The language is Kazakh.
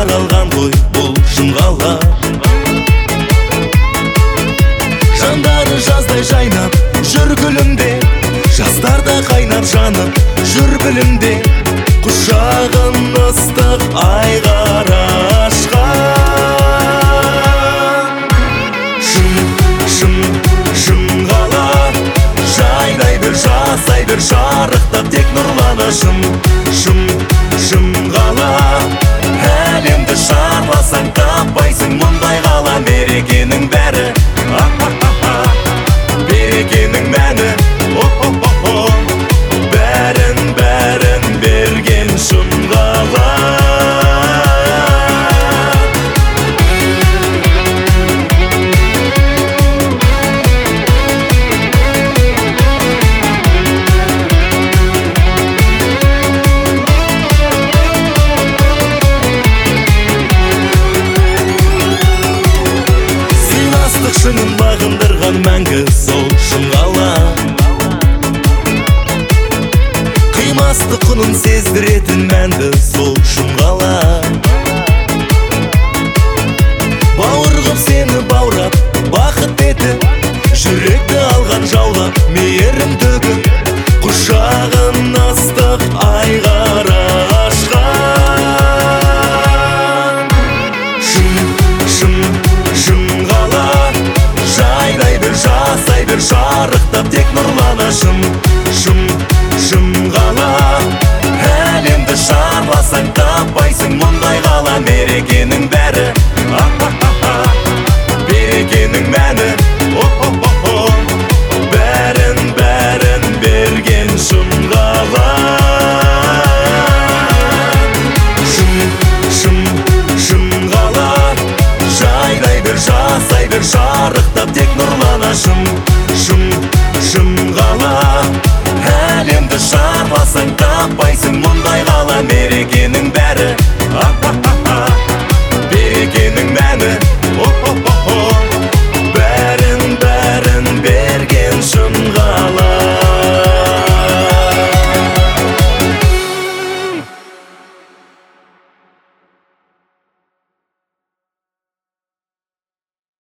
таралған ғой бұл шын қала. Жандары жаздай жайнап жүр күлімде, жастарда қайнап жанып жүр білімде. Құшағын ыстық айғара ашқан. Шын қала, жайнай бер, жасай бер, жарықтап тек нұрлана. Шын қала, әлемді шарласаң таппайсың мұндай қала. Мерекенің бәрі, берекенің мәні, бәрін берген шын қала. Шыңын бағындырған мәңгі сол шын қала. Қимасты құнын сездіретін мәнді сол шын қала. Бауыр қып сені баурап, бақыт етіп, жүректі алған жаулап, мейірім төгіп, құшағын ыстық айғара ашқан. Шын қала, жайнай бер, жасай бер, жарықтап тек нұрлана. Шын қала, әлемді шарласаң таппайсың мұндай қала. Мерекенің бәрі, берекенің мәні, бәрін берген шын қала. Шын қала, жайнай бер, жасай бер, жарықтап тек нұрлана. Шын қала, әлемді шарласаң таппайсың мұндай қала. Мерекенің бәрі,